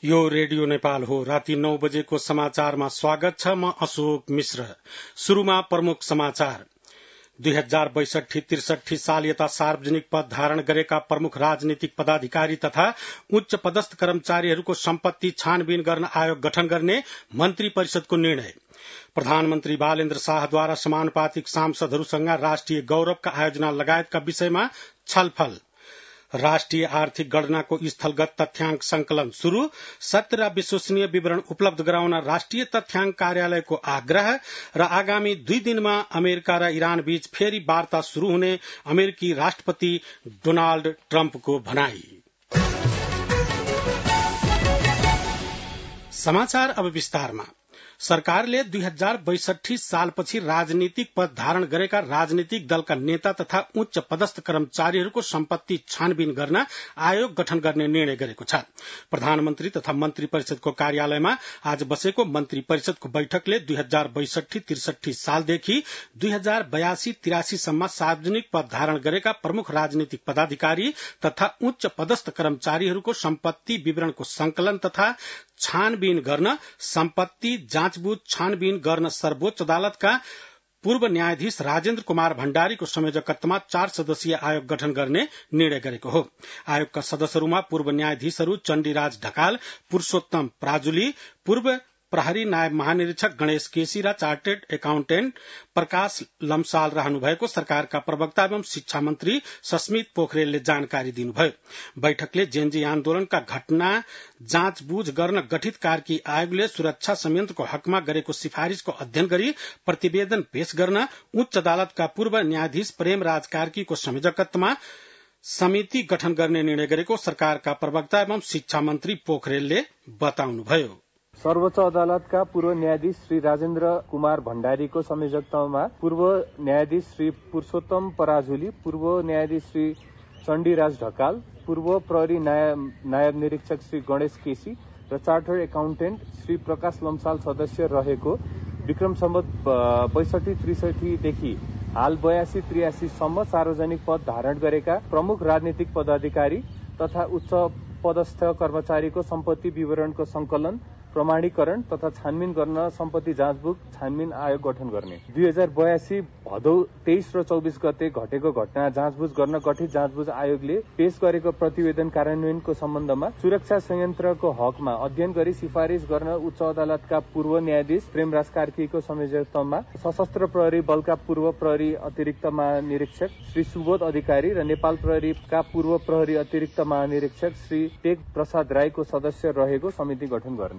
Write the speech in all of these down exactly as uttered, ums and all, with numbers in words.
यो रेडियो नेपाल हो। राति नौ बजेको समाचारमा स्वागत छ। म अशोक मिश्र। शुरूमा प्रमुख समाचार। दुई हजार बैसठी त्रिसठी साल यता सार्वजनिक पद धारण गरेका प्रमुख राजनीतिक पदाधिकारी तथा उच्च पदस्थ कर्मचारीहरूको सम्पत्ति छानबिन गर्न आयोग गठन गर्ने मन्त्री परिषदको निर्णय। प्रधानमन्त्री बालेन्द्र शाहद्वारा समानुपातिक सांसदहरूसँग राष्ट्रिय गौरवका आयोजना लगायतका विषयमा छलफल। राष्ट्रिय आर्थिक गणनाको स्थलगत तथ्याङ्क संकलन शुरू। सत्य र विश्वसनीय विवरण उपलब्ध गराउन राष्ट्रिय तथ्याङ्क कार्यालयको आग्रह र आगामी दुई दिनमा अमेरिका र इरान बीच फेरि वार्ता शुरू हुने अमेरिकी राष्ट्रपति डोनाल्ड ट्रम्पको भनाई। समाचार अब विस्तारमा। सरकारले दुई हजार बैसठी सालपछि राजनीतिक पद धारण गरेका राजनीतिक दलका नेता तथा उच्च पदस्थ कर्मचारीहरूको सम्पत्ति छानबिन गर्न आयोग गठन गर्ने निर्णय गरेको छ। प्रधानमन्त्री तथा मन्त्री परिषदको कार्यालयमा आज बसेको मन्त्री परिषदको बैठकले दुई हजार बैसठी त्रिसठी सालदेखि दुई हजार बयासी तिरासीसम्म सार्वजनिक पद धारण गरेका प्रमुख राजनीतिक पदाधिकारी तथा उच्च पदस्थ कर्मचारीहरूको सम्पत्ति विवरणको संकलन तथा छानबिन गर्न, सम्पत्ति जाँचबुझ छानबिन गर्न सर्वोच्च अदालतका पूर्व न्यायाधीश राजेन्द्र कुमार भण्डारीको संयोजकत्वमा चार सदस्यीय आयोग गठन गर्ने निर्णय गरेको हो। आयोगका सदस्यहरूमा पूर्व न्यायाधीशहरू चण्डीराज ढकाल, पुरूषोत्तम प्राजुली, पूर्व प्रहरी नायब महानिरीक्षक गणेश केसी र चार्टेड एकाउन्टेन्ट प्रकाश लम्साल रहनु भएको सरकारका प्रवक्ता एवं शिक्षा मन्त्री सस्मित पोखरेलले जानकारी दिनुभयो। बैठकले जेएनजी आन्दोलनका घटना जाँचबुझ गर्न गठित कार्की आयोगले सुरक्षा संयन्त्रको हकमा गरेको सिफारिशको अध्ययन गरी प्रतिवेदन पेश गर्न उच्च अदालतका पूर्व न्यायाधीश प्रेमराज कार्कीको संयोजकत्वमा समिति गठन गर्ने निर्णय गरेको सरकारका प्रवक्ता एवं शिक्षा मन्त्री पोखरेलले बताउनुभयो। सर्वोच्च अदालतका पूर्व न्यायाधीश श्री राजेन्द्र कुमार भण्डारीको संयोजकत्वमा पूर्व न्यायाधीश श्री पुरूषोत्तम पराजुली, पूर्व न्यायाधीश श्री चण्डीराज ढकाल, पूर्व प्रहरी नायब, नायब निरीक्षक श्री गणेश केसी र चार्टर्ड एकाउन्टेन्ट श्री प्रकाश लम्साल सदस्य रहेको विक्रम सम्वत बैसठी त्रिसठीदेखि हाल बयासी त्रियासीसम्म सार्वजनिक पद धारण गरेका प्रमुख राजनीतिक पदाधिकारी तथा उच्च पदस्थ कर्मचारीको सम्पत्ति विवरणको संकलन, प्रमाणीकरण तथा छानबिन गर्न सम्पत्ति जाँचबुझ छानबिन आयोग गठन गर्ने। दुई हजार बयासी भदौ तेइस र चौबिस गते घटेको घटना जाँचबुझ गर्न गठित जाँचबुझ आयोगले पेश गरेको प्रतिवेदन कार्यान्वयनको सम्बन्धमा सुरक्षा संयन्त्रको हकमा अध्ययन गरी सिफारिश गर्न उच्च अदालतका पूर्व न्यायाधीश प्रेमराज कार्कीको संयोजकत्वमा सशस्त्र प्रहरी बलका पूर्व प्रहरी अतिरिक्त महानिरीक्षक श्री सुबोध अधिकारी र नेपाल प्रहरीका पूर्व प्रहरी अतिरिक्त महानिरीक्षक श्री टेक प्रसाद राईको सदस्य रहेको समिति गठन गर्ने।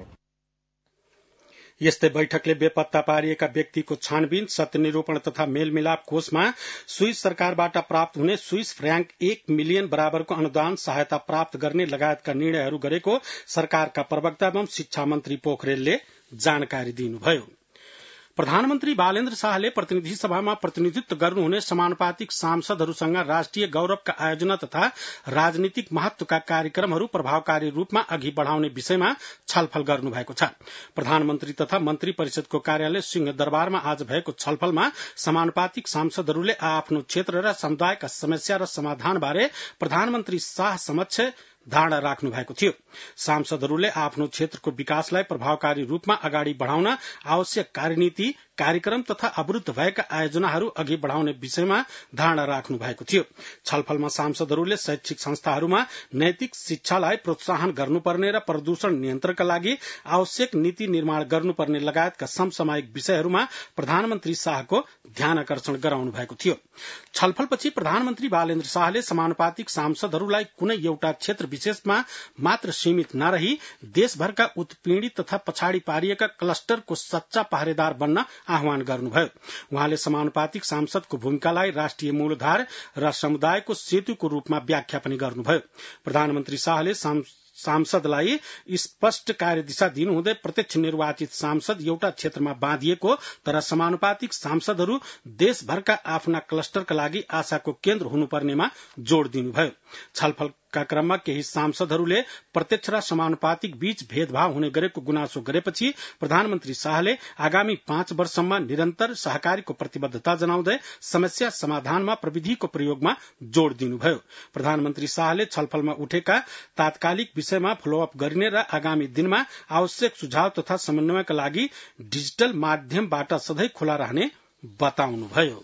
यस्तै बैठकले बेपत्ता पारिएका व्यक्तिको छानबिन, सत्य निरूपण तथा मेलमिलाप कोषमा स्विस सरकारबाट प्राप्त हुने स्विस फ्र्याङ्क एक मिलियन बराबरको अनुदान सहायता प्राप्त गर्ने लगायतका निर्णयहरू गरेको सरकारका प्रवक्ता एवं शिक्षा मन्त्री पोखरेलले जानकारी दिनुभयो। प्रधानमन्त्री बालेन्द्र शाहले प्रतिनिधि सभामा प्रतिनिधित्व गर्नुहुने समानुपातिक सांसदहरूसँग राष्ट्रिय गौरवका आयोजना तथा राजनीतिक महत्वका कार्यक्रमहरू प्रभावकारी रूपमा अघि बढ़ाउने विषयमा छलफल गर्नुभएको छ। प्रधानमन्त्री तथा मन्त्री परिषदको कार्यालय सिंहदरबारमा आज भएको छलफलमा समानुपातिक सांसदहरूले आफ्नो क्षेत्र र समुदायका समस्या र समाधानबारे प्रधानमन्त्री शाह समक्ष धारणा राख्नु भएको थियो। सांसदहरूले आफ्नो क्षेत्रको विकासलाई प्रभावकारी रूपमा अगाडि बढ़ाउन आवश्यक कार्यनीति, कार्यक्रम तथा अवरुद्ध भएका आयोजनाहरू अघि बढ़ाउने विषयमा धारणा राख्नु भएको थियो। छलफलमा सांसदहरूले शैक्षिक संस्थाहरूमा नैतिक शिक्षालाई प्रोत्साहन गर्नुपर्ने र प्रदूषण नियन्त्रणका लागि आवश्यक नीति निर्माण गर्नुपर्ने लगायतका समसामयिक विषयहरूमा प्रधानमन्त्री शाहको ध्यान आकर्षण गराउनु भएको थियो। छलफलपछि प्रधानमन्त्री बालेन्द्र शाहले समानुपातिक सांसदहरूलाई कुनै एउटा क्षेत्र विशेषमा मात्र सीमित नरही देशभरका उत्पीड़ित तथा पछाडि पारिएका क्लस्टरको सच्चा पहरेदार बन्न आह्वान गर्नुभयो। उहाँले समानुपातिक सांसदको भूमिकालाई राष्ट्रिय मूलधार र समुदायको सेतुको रूपमा व्याख्या पनि गर्नुभयो। प्रधानमन्त्री शाहले सांसदलाई स्पष्ट कार्यदिशा दिनुहुँदै प्रत्यक्ष निर्वाचित सांसद एउटा क्षेत्रमा बाँधिएको तर समानुपातिक सांसदहरू देशभरका आफ्ना क्लस्टरका लागि आशाको केन्द्र हुनुपर्नेमा जोड़ दिनुभयो। छलफल बहसका क्रममा केही सांसदहरूले प्रत्यक्ष र समानुपातिक बीच भेदभाव हुने गरेको गुनासो गरेपछि प्रधानमन्त्री शाहले आगामी पाँच वर्षसम्म निरन्तर सहकारीको प्रतिबद्धता जनाउँदै समस्या समाधानमा प्रविधिको प्रयोगमा जोड़ दिनुभयो। प्रधानमन्त्री शाहले छलफलमा उठेका तात्कालिक विषयमा फलोअप गरिने र आगामी दिनमा आवश्यक सुझाव तथा समन्वयका लागि डिजिटल माध्यमबाट सधैँ खुला रहने बताउनुभयो।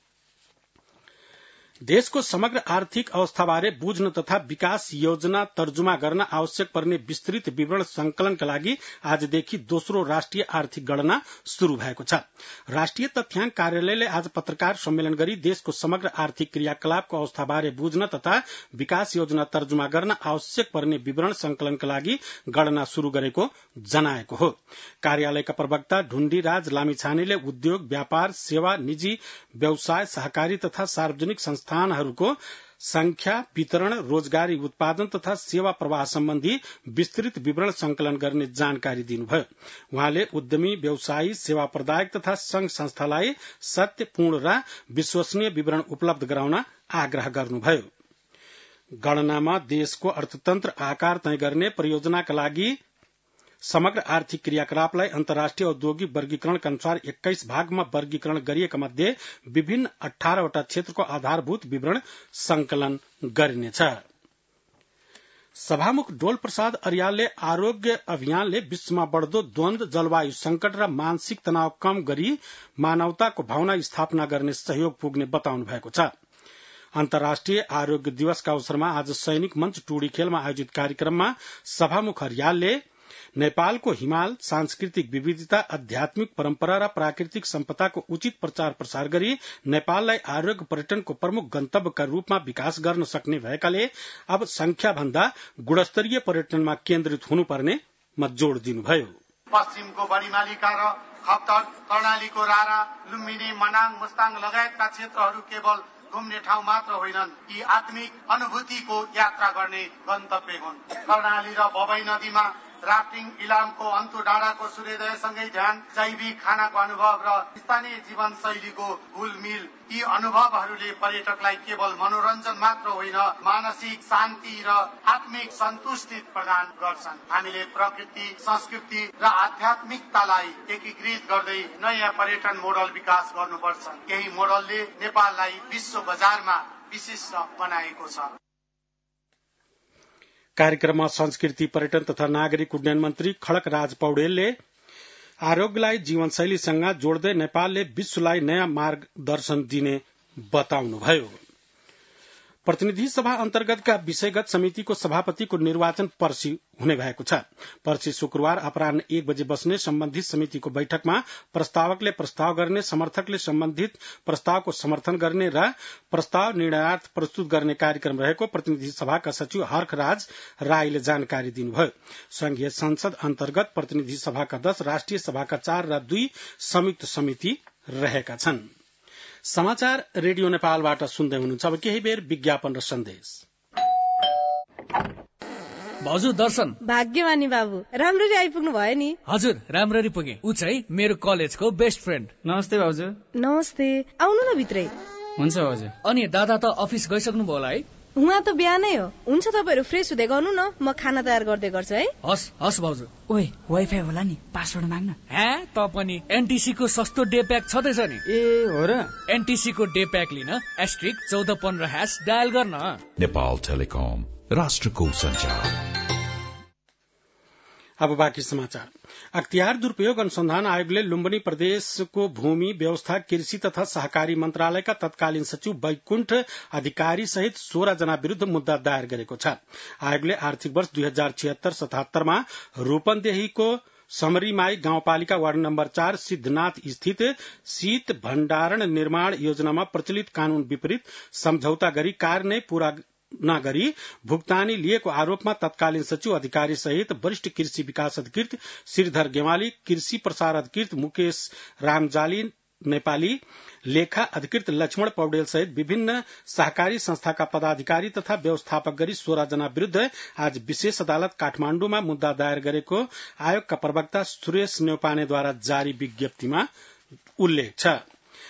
देशको समग्र आर्थिक अवस्थाबारे बुझ्न तथा विकास योजना तर्जुमा गर्न आवश्यक पर्ने विस्तृत विवरण संकलनका लागि आजदेखि दोस्रो राष्ट्रिय आर्थिक गणना शुरू भएको छ। राष्ट्रिय तथ्याङ्क कार्यालयले आज पत्रकार सम्मेलन गरी देशको समग्र आर्थिक क्रियाकलापको अवस्थाबारे बुझ्न तथा विकास योजना तर्जुमा गर्न आवश्यक पर्ने विवरण संकलनका लागि गणना शुरू गरेको जनाएको हो। कार्यालयका प्रवक्ता ढुण्डीराज लामिछानेले उद्योग, व्यापार, सेवा, निजी व्यवसाय, सहकारी तथा सार्वजनिक संस्थानहरूको संख्या, वितरण, रोजगारी उत्पादन तथा सेवा प्रवाह सम्बन्धी विस्तृत विवरण संकलन गर्ने जानकारी दिनुभयो। उहाँले उद्यमी, व्यवसायी, सेवा प्रदायक तथा संघ संस्थालाई सत्य, पूर्ण र विश्वसनीय विवरण उपलब्ध गराउन आग्रह गर्नुभयो। गणनामा देशको अर्थतन्त्र आकार तय गर्ने परियोजनाका लागि समग्र आर्थिक क्रियाकलापलाई अन्तर्राष्ट्रिय औद्योगिक वर्गीकरणका अनुसार एक्काइस भागमा वर्गीकरण गरिएका मध्ये विभिन्न अठारवटा क्षेत्रको आधारभूत विवरण संकलन गरिनेछ। सभामुख डोल प्रसाद अर्यालले आरोग्य अभियानले विश्वमा बढ़दो द्वन्द, जलवायु संकट र मानसिक तनाव कम गरी मानवताको भावना स्थापना गर्ने सहयोग पुग्ने बताउनु भएको छ। अन्तर्राष्ट्रिय आरोग्य दिवसका अवसरमा आज सैनिक मञ्च टुडी खेलमा आयोजित कार्यक्रममा सभामुख अर्यालले नेपालको हिमाल, सांस्कृतिक विविधता, आध्यात्मिक परम्परा र प्राकृतिक सम्पदाको उचित प्रचार प्रसार गरी नेपाललाई आरोग्य पर्यटनको प्रमुख गन्तव्यका रूपमा विकास गर्न सक्ने भएकाले अब संख्या भन्दा गुणस्तरीय पर्यटनमा केन्द्रित हुनुपर्नेमा जोड़ दिनुभयो। पश्चिमको बडीमालिका र खप्तर, कर्णालीको रारा, लुम्बिनी, मनाङ, मुस्ताङ लगायतका क्षेत्रहरू केवल घुम्ने ठाउँ मात्र होइनन्, यी आत्मिक अनुभूतिको यात्रा गर्ने गन्तव्य हुन्। कर्णाली र बबई नदीमा राफ्टिङ, इलामको अन्तु डाँडाको सूर्योदयसँगै ध्यान, जैविक खानाको अनुभव र स्थानीय जीवन शैलीको घुलमिल, यी अनुभवहरूले पर्यटकलाई केवल मनोरञ्जन मात्र होइन, मानसिक शान्ति र आत्मिक सन्तुष्टि प्रदान गर्छन्। हामीले प्रकृति, संस्कृति र आध्यात्मिकतालाई एकीकृत गर्दै नयाँ पर्यटन मोडल विकास गर्नुपर्छ। यही मोडलले नेपाललाई विश्व बजारमा विशिष्ट बनाएको छ। कार्यक्रममा संस्कृति, पर्यटन तथा नागरिक उड्डयन मन्त्री खड्क राज पौडेलले आरोग्यलाई जीवनशैलीसँग जोड्दै नेपालले विश्वलाई नयाँ मार्गदर्शन दिने बताउनुभयो। प्रतिनिधि सभा अन्तर्गतका विषयगत समितिको सभापतिको निर्वाचन पर्सि हुने भएको छ। पर्सि शुक्रबार अपराह्न एक बजे बस्ने सम्बन्धित समितिको बैठकमा प्रस्तावकले प्रस्ताव गर्ने, समर्थकले सम्बन्धित प्रस्तावको समर्थन गर्ने र प्रस्ताव निर्णयार्थ प्रस्तुत गर्ने कार्यक्रम रहेको प्रतिनिधि सभाका सचिव हर्खराज राईले जानकारी दिनुभयो। संघीय संसद अन्तर्गत प्रतिनिधि सभाका दश, राष्ट्रिय सभाका चार र दुई संयुक्त समिति रहेका छन्। समाचार रेडियो नेपालबाट सुन्दै हुनुहुन्छ। अब केही बेर विज्ञापन र सन्देश। भाउजू दर्शन। भाग्यमानी बाबु, राम्ररी आइपुग्नु भयो नि। हजुर, राम्ररी पुगे। ऊ चाहिँ मेरो कलेजको बेस्ट फ्रेन्ड। नमस्ते भाउजू। नमस्ते, आउनु न भित्रै। हुन्छ भाउजू। अनि दादा त अफिस गइसक्नु भयो होला है? उहाँ त बिहानै हो। हुन्छ, तपाईहरु फ्रेस हुँदै गर्नु न, म खाना तयार गर्दै गर्छु है। हस् हस् भाउजू। ओए, वाइफाई होला नि, पासवर्ड माग्न। हे, त पनि एनटीसी को सस्तो डे प्याक छदैछ नि। ए हो र? एनटीसी को डे प्याक लिन एस्ट्रिक चौध पन्ध्र ह्याश डायल गर्न। नेपाल टेलिकम, राष्ट्रको सञ्चार। अब बाँकी समाचार। अख्तियार दुरूपयोग अनुसन्धान आयोगले लुम्बिनी प्रदेशको भूमि व्यवस्था, कृषि तथा सहकारी मन्त्रालयका तत्कालीन सचिव वैकुण्ठ अधिकारी सहित सोह्र जना विरूद्ध मुद्दा दायर गरेको छ। आयोगले आर्थिक वर्ष दुई हजार छिहत्तर सतहत्तरमा रूपन्देहीको समरीमाई गाउँपालिका वार्ड नम्बर चार सिद्धनाथ स्थित शीत भण्डारण निर्माण योजनामा प्रचलित कानून विपरीत सम्झौता गरी कार्य नै पूरा नगरी भुक्तानी लिएको आरोपमा तत्कालीन सचिव अधिकारी सहित वरिष्ठ कृषि विकास अधिकृत श्रीधर गेवाली, कृषि प्रसार अधिकृत मुकेश रामजाली नेपाली, लेखा अधिकृत लक्ष्मण पौडेल सहित विभिन्न सहकारी संस्थाका पदाधिकारी तथा व्यवस्थापक गरी सोह्र जना विरूद्ध आज विशेष अदालत काठमाण्डुमा मुद्दा दायर गरेको आयोगका प्रवक्ता सुरेश न्यौपानेद्वारा जारी विज्ञप्तिमा उल्लेख छ।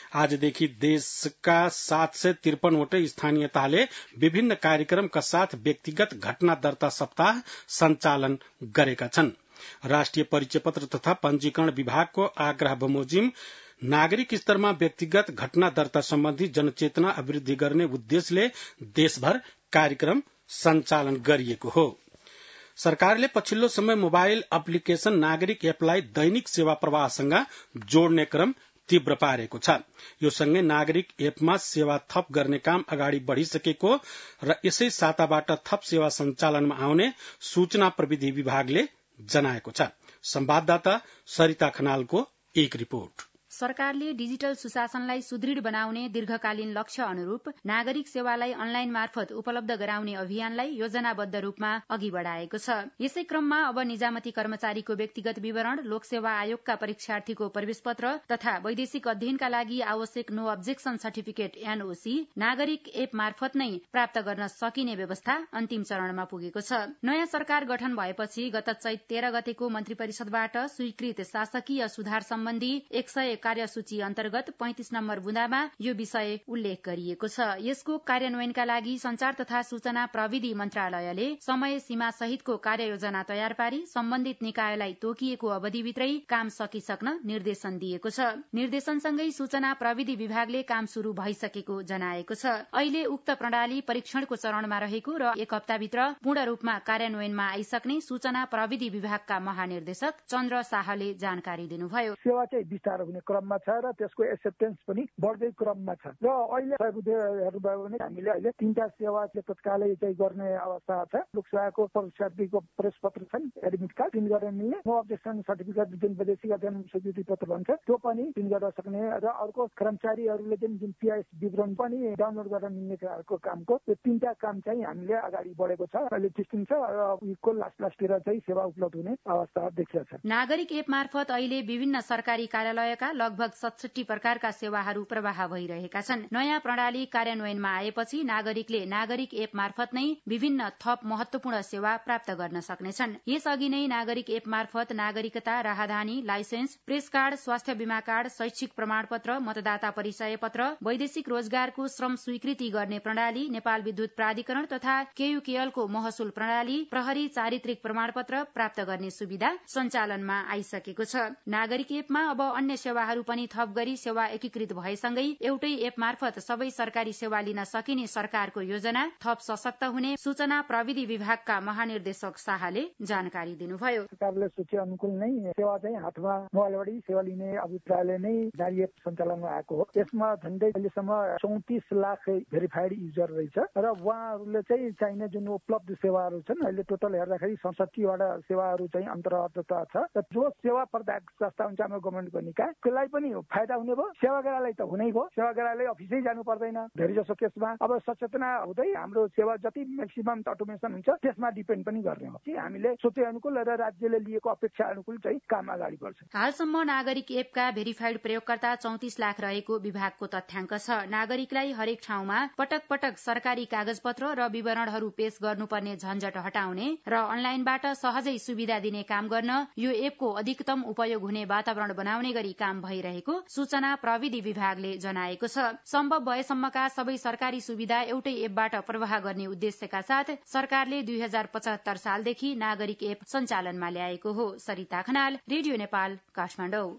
आजदेखि देशका सात सय त्रिपनवटै स्थानीयताले विभिन्न कार्यक्रमका साथ व्यक्तिगत घटना दर्ता सप्ताह सञ्चालन गरेका छन्। राष्ट्रिय परिचय पत्र तथा पंजीकरण विभागको आग्रह बमोजिम नागरिक स्तरमा व्यक्तिगत घटना दर्ता सम्बन्धी जनचेतना अभिवृद्धि गर्ने उद्देश्यले देशभर कार्यक्रम सञ्चालन गरिएको हो। सरकारले पछिल्लो समय मोबाइल एप्लिकेशन नागरिक एपलाई दैनिक सेवा प्रवाहसँग जोड्ने क्रम तीव्र पारेको छ। यो सँगै नागरिक एपमा सेवा थप गर्ने काम अगाडि बढ़िसकेको र यसै साताबाट थप सेवा सञ्चालनमा आउने सूचना प्रविधि विभागले जनाएको छ। संवाददाता सरिता खनालको एक रिपोर्ट। सरकारले डिजिटल सुशासनलाई सुदृढ़ बनाउने दीर्घकालीन लक्ष्य अनुरूप नागरिक सेवालाई अनलाइन मार्फत उपलब्ध गराउने अभियानलाई योजनाबद्ध रूपमा अघि बढ़ाएको छ। यसै क्रममा अब निजामती कर्मचारीको व्यक्तिगत विवरण, लोकसेवा आयोगका परीक्षार्थीको प्रवेश पत्र तथा वैदेशिक अध्ययनका लागि आवश्यक नो अब्जेक्सन सर्टिफिकेट एनओसी नागरिक एप मार्फत नै प्राप्त गर्न सकिने व्यवस्था अन्तिम चरणमा पुगेको छ। नयाँ सरकार गठन भएपछि गत चैत तेह्र गतेको मन्त्री परिषदबाट स्वीकृत शासकीय सुधार सम्बन्धी एक सय कार्यसूची अन्तर्गत पैंतिस नम्बर बुँदामा यो विषय उल्लेख गरिएको छ। यसको कार्यान्वयनका लागि संचार तथा सूचना प्रविधि मन्त्रालयले समय सीमा सहितको कार्ययोजना तयार पारी सम्बन्धित निकायलाई तोकिएको अवधिभित्रै काम सकिसक्न निर्देशन दिएको छ। निर्देशनसँगै सूचना प्रविधि विभागले काम शुरू भइसकेको जनाएको छ। अहिले उक्त प्रणाली परीक्षणको चरणमा रहेको र एक हप्ताभित्र पूर्ण रूपमा कार्यान्वयनमा आइसक्ने सूचना प्रविधि विभागका महानिर्देशक चन्द्र शाहले जानकारी दिनुभयो। सेवा चाहिँ विस्तार हुने क्रममा छ र त्यसको एक्सेप्टेन्स पनि बढ्दै क्रममा छ र अहिले हेर्नुभयो भने हामीले अहिले तीनटा सेवा तत्कालै चाहिँ गर्ने अवस्था छ। लोकसेवाको परीक्षार्थीको प्रेस पत्र छन्, एडमिट कार्ड प्रिन्ट गर्न मिल्ने, नो अब्जेक्सन सर्टिफिकेट जुन वैदेशिक अध्ययन स्वीकृति पत्र भन्छ त्यो पनि प्रिन्ट गर्न सक्ने र अर्को कर्मचारीहरूले जुन जुन पीआईएस विवरण पनि डाउनलोड गर्न मिल्ने कामको यो तीनटा काम चाहिँ हामीले अगाडि बढेको छ। अहिले टेस्टिङ छ र विकको लास्ट लास्टतिर चाहिँ सेवा उपलब्ध हुने अवस्था देखिएको छ। नागरिक एप मार्फत अहिले विभिन्न सरकारी कार्यालयका लगभग सतसट्ठी प्रकारका सेवाहरू प्रवाह भइरहेका छन्। नयाँ प्रणाली कार्यान्वयनमा आएपछि नागरिकले नागरिक एप मार्फत नै विभिन्न थप महत्वपूर्ण सेवा प्राप्त गर्न सक्नेछन्। यसअघि नै नागरिक एप मार्फत नागरिकता, राहदानी, लाइसेन्स, प्रेस कार्ड, स्वास्थ्य बीमा कार्ड, शैक्षिक प्रमाणपत्र, मतदाता परिचय पत्र, वैदेशिक रोजगारको श्रम स्वीकृति गर्ने प्रणाली, नेपाल विद्युत प्राधिकरण तथा केयूकेएलको महसुल प्रणाली, प्रहरी चारित्रिक प्रमाणपत्र प्राप्त गर्ने सुविधा सञ्चालनमा आइसकेको छ। नागरिक एपमा अब अन्य सेवाहरू पनि थप गरी सेवा एकीकृत भएसँगै एउटै एप मार्फत सबै सरकारी सेवा लिन सकिने सरकारको योजना थप सशक्त हुने सूचना प्रविधि विभागका महानिर्देशक शाहले जानकारी दिनुभयो। सरकारले सोचे अनुकूल नै सेवा चाहिँ हातमा मोबाइलबाटै सेवा लिने अभिप्रायले नै नारी एप सञ्चालनमा आएको हो। यसमा झन्डै अहिलेसम्म चौतिस लाख भेरिफाइड युजर रहेछ र उहाँहरूले चाहिँ चाहिने जुन उपलब्ध सेवाहरू छन् अहिले टोटल हेर्दाखेरि सडसठीवटा सेवाहरू चाहिँ अन्तर्गत छ र जो सेवा प्रदायक संस्था हुन्छ हाम्रो गभर्मेन्टको निकाय त्यसलाई पनि फाइदा हुने भयो, सेवाग्राहीलाई त हुनै भयो। सेवाग्राहीलाई अफिसै जानु पर्दैन। धेरै जसो केसमा अब सचेतना हुँदै हाम्रो सेवा जति म्याक्सिमम अटोमेसन हुन्छ त्यसमा डिपेन्ड पनि गर्ने हो। हामीले सोचे अनुकूल र राज्यले लिएको अपेक्षा अनुकूल चाहिँ काम अगाडि बढ्छ। हालसम्म नागरिक एपका भेरिफाइड प्रयोगकर्ता चौतिस लाख रहेको विभागको तथ्याङ्क छ। नागरिकलाई हरेक ठाउँमा पटक पटक सरकारी कागजपत्र र विवरणहरू पेश गर्नुपर्ने झन्झट हटाउने र अनलाइनबाट सहजै सुविधा दिने काम गर्न यो एपको अधिकतम उपयोग हुने वातावरण बनाउने गरी काम भइरहेको सूचना प्रविधि विभागले जनाएको छ। सम्भव भएसम्मका सबै सरकारी सुविधा एउटै एपबाट प्रवाह गर्ने उद्देश्यका साथ सरकारले दुई हजार पचहत्तर सालदेखि नागरिक एप सञ्चालनमा ल्याएको हो। सरिता खनाल, रेडियो नेपाल, काठमाडौँ।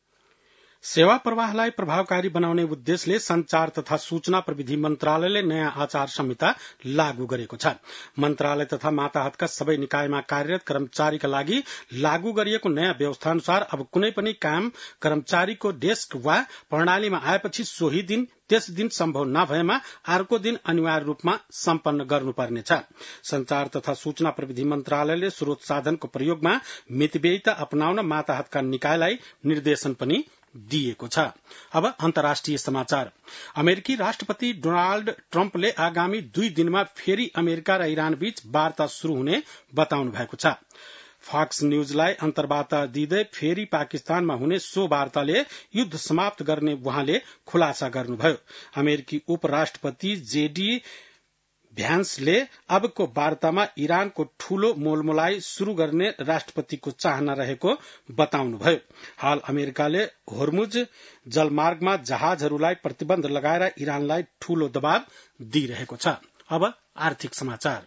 सेवा प्रवाहलाई प्रभावकारी बनाउने उद्देश्यले संचार तथा सूचना प्रविधि मन्त्रालयले नयाँ आचार संहिता लागू गरेको छ। मन्त्रालय तथा माताहतका सबै निकायमा कार्यरत कर्मचारीका लागि लागू गरिएको नयाँ व्यवस्था अनुसार अब कुनै पनि काम कर्मचारीको डेस्क वा प्रणालीमा आएपछि सोही दिन त्यस दिन सम्भव नभएमा अर्को दिन अनिवार्य रूपमा सम्पन्न गर्नुपर्नेछ। संचार तथा सूचना प्रविधि मन्त्रालयले स्रोत साधनको प्रयोगमा मितव्ययिता अपनाउन माताहतका निकायलाई निर्देशन पनि दिएको छ। अब अन्तर्राष्ट्रिय समाचार। अमेरिकी राष्ट्रपति डोनाल्ड ट्रम्पले आगामी दुई दिनमा फेरि अमेरिका र इरान बीच वार्ता शुरू हुने बताउनु भएको छ। फक्स न्यूजलाई अन्तर्वार्ता दिँदै फेरि पाकिस्तानमा हुने सो वार्ताले युद्ध समाप्त गर्ने उहाँले खुलासा गर्नुभयो। अमेरिकी उपराष्ट्रपति जेडी भ्यान्सले अबको वार्तामा इरानको ठूलो मोलमोलाई शुरू गर्ने राष्ट्रपतिको चाहना रहेको बताउनुभयो। हाल अमेरिकाले होर्मुज जलमार्गमा जहाजहरूलाई प्रतिबन्ध लगाएर इरानलाई ठूलो दबाव दिइरहेको छ। अब आर्थिक समाचार।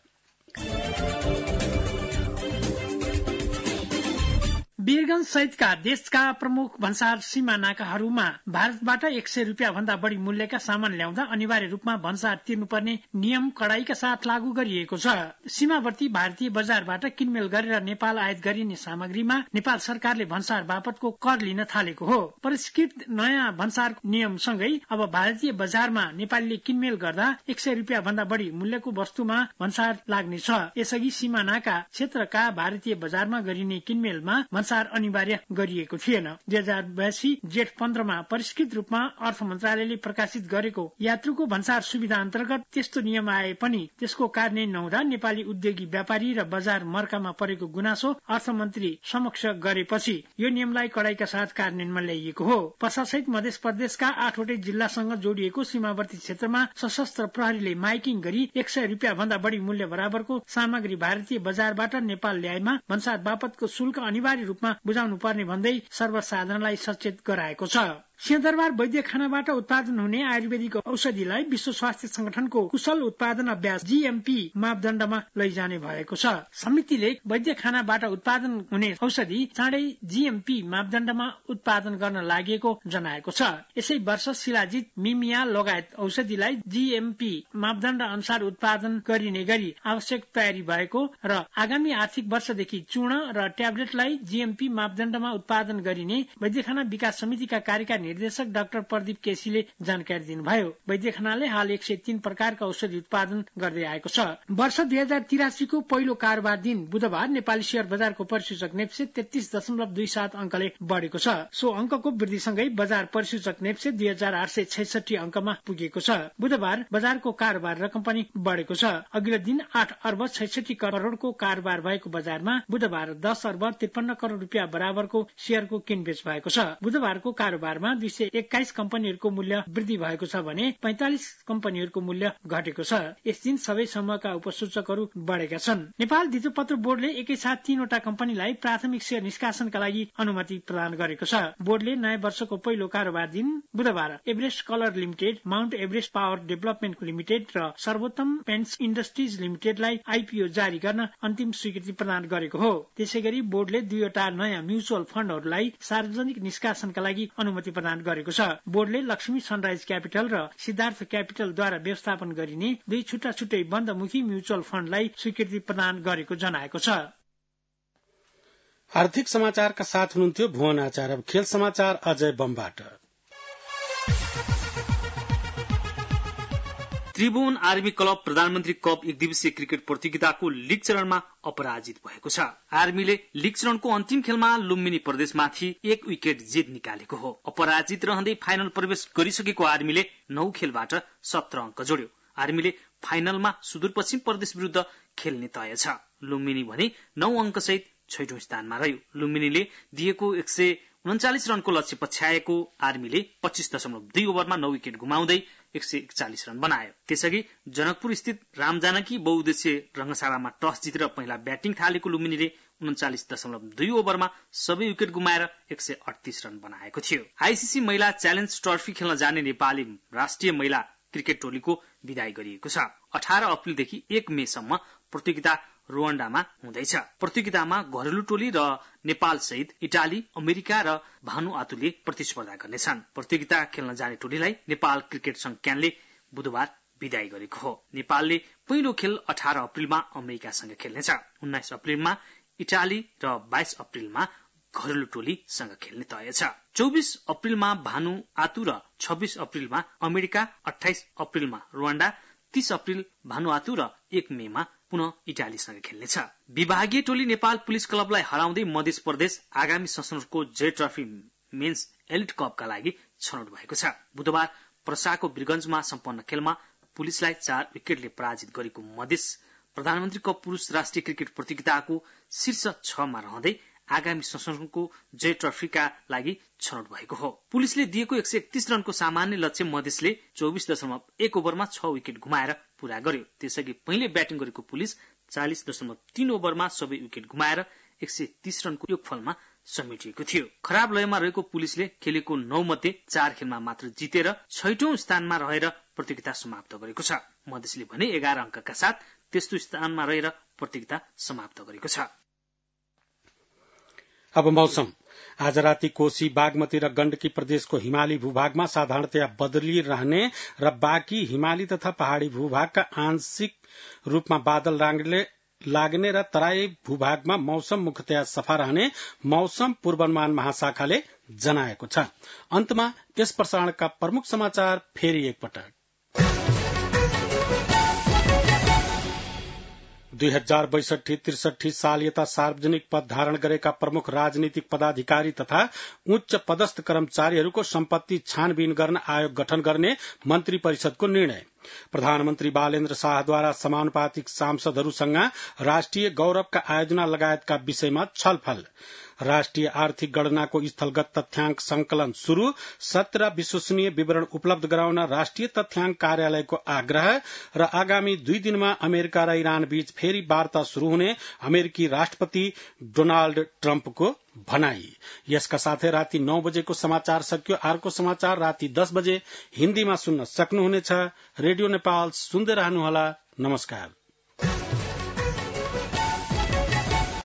वीरगंज सहितका देशका प्रमुख भन्सार सीमा नाकाहरूमा भारतबाट एक सय रूपियाँ भन्दा बढ़ी मूल्यका सामान ल्याउँदा अनिवार्य रूपमा भन्सार तिर्नुपर्ने नियम कडाईका साथ लागू गरिएको छ। सीमावर्ती भारतीय बजारबाट किनमेल गरेर नेपाल आयात गरिने सामग्रीमा नेपाल सरकारले भन्सार बापतको कर लिन थालेको हो। परिष्कृत नयाँ भन्सार नियमसँगै अब भारतीय बजारमा नेपालीले किनमेल गर्दा एक सय रूपियाँ भन्दा बढ़ी मूल्यको वस्तुमा भन्सार लाग्नेछ। यसअघि सीमा नाका क्षेत्रका भारतीय बजारमा गरिने किनमेलमा भन्सार अनिवार्य गरिएको थिएन। दुई हजार बयासी जेठ पन्ध्रमा परिष्कृत रूपमा अर्थ मन्त्रालयले प्रकाशित गरेको यात्रुको भन्सार सुविधा अन्तर्गत त्यस्तो नियम आए पनि त्यसको कार्यान्वयन नहुँदा नेपाली उद्योगी व्यापारी र बजार मर्कामा परेको गुनासो अर्थमन्त्री समक्ष गरेपछि यो नियमलाई कडाईका साथ कार्यान्वयनमा ल्याइएको हो। पर्सासहित मध्य प्रदेशका आठवटै जिल्लासँग जोडिएको सीमावर्ती क्षेत्रमा सशस्त्र प्रहरीले माइकिङ गरी एक सय रूपियाँ भन्दा बढ़ी मूल्य बराबरको सामग्री भारतीय बजारबाट नेपाल ल्याएमा भन्सार बापतको शुल्क अनिवार्य रूपमा बुझाउनु पर्ने भन्दै सर्वसाधारणलाई सचेत गराएको छ। सिंहदरबार वैद्य खानाबाट उत्पादन हुने आयुर्वेदिक औषधिलाई विश्व स्वास्थ्य संगठनको कुशल उत्पादन अभ्यास जीएमपी मापदण्डमा लैजाने भएको छ। समितिले वैद्य खानाबाट उत्पादन हुने औषधि चाँडै जीएमपी मापदण्डमा उत्पादन गर्न लागेको जनाएको छ। यसै वर्ष शिलाजित मिमिया लगायत औषधिलाई जीएमपी मापदण्ड अनुसार उत्पादन गरिने गरी आवश्यक तयारी भएको र आगामी आर्थिक वर्षदेखि चूर्ण र ट्याब्लेटलाई जीएमपी मापदण्डमा उत्पादन गरिने वैद्यखाना विकास समितिका कार्यकारी निर्देशक डाक्टर प्रदीप केसीले जानकारी दिनुभयो। वैद्यखानाले हाल एक सय तीन प्रकारका औषधि उत्पादन गर्दै आएको छ। वर्ष दुई हजार तिरासीको पहिलो कारोबार दिन बुधबार नेपाली शेयर बजारको परिसूचक नेप्से तेत्तीस दशमलव दुई सात अंकले बढ़ेको छ। सो अंकको वृद्धिसँगै बजार परिसूचक नेप्से दुई हजार आठ सय छैसठी अंकमा पुगेको छ। बुधबार बजारको कारोबार रकम पनि बढ़ेको छ। अघिल्लो दिन आठ अर्ब छैसठी करोड़को कारोबार भएको बजारमा बुधबार दस अर्ब त्रिपन्न करोड़ रूपियाँ बराबरको शेयरको किनबेच भएको छ। बुधबारको कारोबारमा दुई सय एक्काइस कम्पनीहरूको मूल्य वृद्धि भएको छ भने पैंतालिस कम्पनीहरूको मूल्य घटेको छ। यस दिन सबै समूहका उपसूचकहरू बढ़ेका छन्। नेपाल धितोपत्र बोर्डले एकैसाथ तीनवटा कम्पनीलाई प्राथमिक शेयर निष्कासनका लागि अनुमति प्रदान गरेको छ। बोर्डले नयाँ वर्षको पहिलो कारोबार दिन बुधबार Everest colour limited, mount Everest power development limited र सर्वोत्तम पेन्ट्स इन्डस्ट्रिज लिमिटेडलाई आइपीओ जारी गर्न अन्तिम स्वीकृति प्रदान गरेको हो। त्यसै गरी बोर्डले दुईवटा नयाँ म्युचुअल फण्डहरूलाई सार्वजनिक निष्कासनका लागि अनुमति प्रदान गरेको छ। बोर्डले लक्ष्मी सनराइज क्यापिटल र सिद्धार्थ क्यापिटलद्वारा व्यवस्थापन गरिने दुई छुट्टा छुट्टै बन्दमुखी म्युचुअल फण्डलाई स्वीकृति प्रदान गरेको जनाएको छ। आर्थिक समाचारका साथ हुनुहुन्थ्यो भुवन आचार्य। अब खेल समाचार अजय बमबाट। त्रिभुवन आर्मी क्लब प्रधानमन्त्री कप एक दिवसीय क्रिकेट प्रतियोगिताको लीग चरणमा अपराजित भएको छ। आर्मीले लीग चरणको अन्तिम खेलमा लुम्बिनी प्रदेशमाथि एक विकेट जित निकालेको हो। अपराजित रहँदै फाइनल प्रवेश गरिसकेको आर्मीले नौ खेलबाट सत्र अंक जोड्यो। आर्मीले फाइनलमा सुदूरपश्चिम प्रदेश विरुद्ध खेल्ने तय छ। लुम्बिनी भने नौ अंक सहित छैठौं स्थानमा रह्यो। लुम्बिनीले दिएको एक सय उन्चालिस रनको लक्ष्य पछ्याएको आर्मीले पच्चीस दशमलव दुई ओभरमा नौ विकेट गुमाउँदै एक सय एकचालिस रन बनायो। त्यसअघि जनकपुर स्थित रामजानकी बहुउद्देश्य रंगशालामा टस जितेर पहिला ब्याटिङ थालेको लुम्बिनीले उन्चालिस दशमलव दुई ओभरमा सबै विकेट गुमाएर एक सय अडतीस रन बनाएको थियो। आईसीसी महिला च्यालेन्ज ट्रफी खेल्न जाने नेपाली राष्ट्रिय महिला क्रिकेट टोलीको विदाई गरिएको छ। अठार अप्रिलदेखि एक मेसम्म प्रतियोगिता रुवान्डामा हुँदैछ। प्रतियोगितामा घरेलु टोली र नेपाल सहित इटाली, अमेरिका र भानुआतुले प्रतिस्पर्धा गर्नेछन्। प्रतियोगिता खेल्न जाने टोलीलाई नेपाल क्रिकेट संघ क्यानले बुधबार विदाई गरेको हो। नेपालले पहिलो खेल अठार अप्रिलमा अमेरिकासँग खेल्नेछ। उन्नाइस अप्रिलमा इटाली र बाइस अप्रिलमा घरेलु टोलीसँग खेल्ने तय छ। चौबिस अप्रिलमा भानुआतु र छब्बीस अप्रिलमा अमेरिका, अठाइस अप्रिलमा रुवान्डा, तीस अप्रिल भानुआतु र एक मेमा पुनः इटालीसँग खेल्नेछ। विभागीय टोली नेपाल पुलिस क्लबलाई हराउँदै मध्य प्रदेश आगामी संस्करणको जय ट्रफी मेन्स एलिट कपका लागि छनौट भएको छ। बुधबार प्रसाको वीरगंजमा सम्पन्न खेलमा पुलिसलाई चार विकेटले पराजित गरेको मधेस प्रधानमन्त्री कप पुरुष राष्ट्रिय क्रिकेट प्रतियोगिताको शीर्ष छमा रहँदै आगामी संस्करणको जय ट्रफीका लागि छनौट भएको हो। पुलिसले दिएको एक सय एकतीस रनको सामान्य लक्ष्य मधेसले चौबिस दशमलव एक ओभरमा छ विकेट गुमाएर पूरा गर्यो। त्यसअघि पहिले ब्याटिङ गरेको पुलिस चालिस दशमलव तीन ओभरमा सबै विकेट गुमाएर एक सय तीस रनको योगफलमा समेटिएको थियो। खराब लयमा रहेको पुलिसले खेलेको नौ मध्ये चार खेलमा मात्र जितेर छैटौं स्थानमा रहेर प्रतियोगिता समाप्त गरेको छ। मधेसले भने एघार अङ्कका साथ तेस्रो स्थानमा रहेर प्रतियोगिता समाप्त गरेको छ। अब मौसम। आज राति कोशी, बागमती र गण्डकी प्रदेशको हिमाली भूभागमा साधारणतया बदली रहने र बाँकी हिमाली तथा पहाड़ी भूभागका आंशिक रूपमा बादल लाग्ने र तराई भूभागमा मौसम मुख्यतया सफा रहने मौसम पूर्वानुमान महाशाखाले जनाएको छ। अन्तमा यस प्रसारणका प्रमुख समाचार फेरि एकपटक। दुई हजार बैसठी त्रिसठी साल यता सार्वजनिक पद धारण गरेका प्रमुख राजनीतिक पदाधिकारी तथा उच्च पदस्थ कर्मचारीहरूको सम्पत्ति छानबिन गर्न आयोग गठन गर्ने मन्त्री परिषदको निर्णय। प्रधानमन्त्री बालेन्द्र शाहद्वारा समानुपातिक सांसदहरूसँग राष्ट्रिय गौरवका आयोजना लगायतका विषयमा छलफल। राष्ट्रिय आर्थिक गणनाको स्थलगत तथ्याङ्क संकलन शुरू, सत्य र विश्वसनीय विवरण उपलब्ध गराउन राष्ट्रिय तथ्याङ्क कार्यालयको आग्रह र आगामी दुई दिनमा अमेरिका र इरान बीच फेरि वार्ता शुरू हुने अमेरिकी राष्ट्रपति डोनाल्ड ट्रम्पको भनाई। यसका साथै राति नौ बजेको समाचार सकियो। अर्को समाचार राति दस बजे हिन्दीमा सुन्न सक्नुहुनेछ। रेडियो नेपाल सुन्दै रहनुहोला। नमस्कार।